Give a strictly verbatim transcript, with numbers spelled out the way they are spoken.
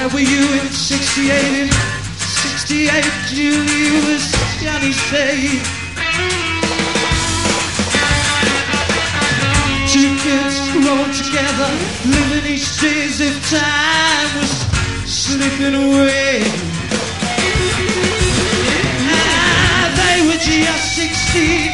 Where were you in sixty-eight? In sixty-eight, you was Johnny Save. Two kids grown together, living each day as if time was slipping away. Ah, they were just sixteen.